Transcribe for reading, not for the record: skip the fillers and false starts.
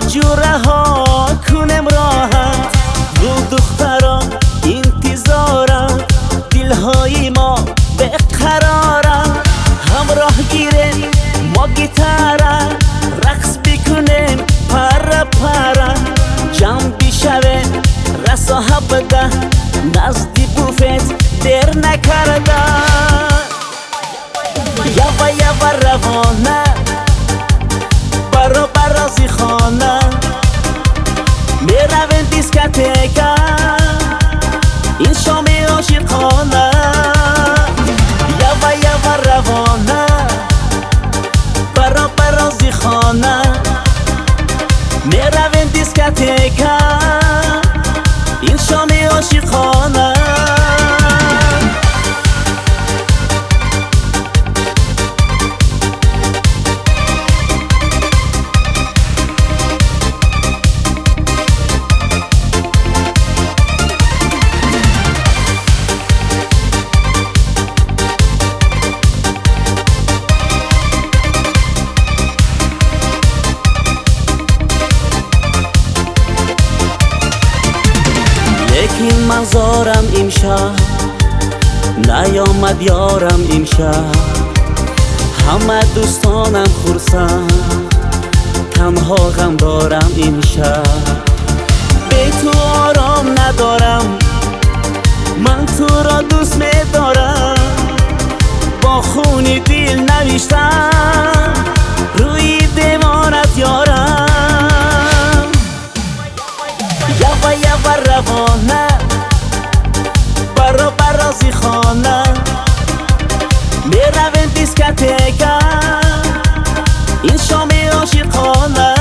جوره ها کنم راحت رو دخترا انتظارم دلهای ما بقرارم همراه گیره ما گیتاره رقص بکنیم پر پر جمع بشوه رسا بده نزدی بوفت دیر نکرده یوا روانه برا زی خانه میرویم دیسکتیکا این شام عاشقانه یوا روانه برا زی خانه میرویم دیسکتیکا این شام عاشقانه لیکن منظارم امشب نیامد یارم امشب همه دوستانم خرسند تنها غم دارم امشب به تو آرام ندارم من تو را دوست می‌دارم با خون دل نوشتم روی دیوانت یارم یوا روانه برا زی خانه میرویم دیسکتیکا این شام عاشقانه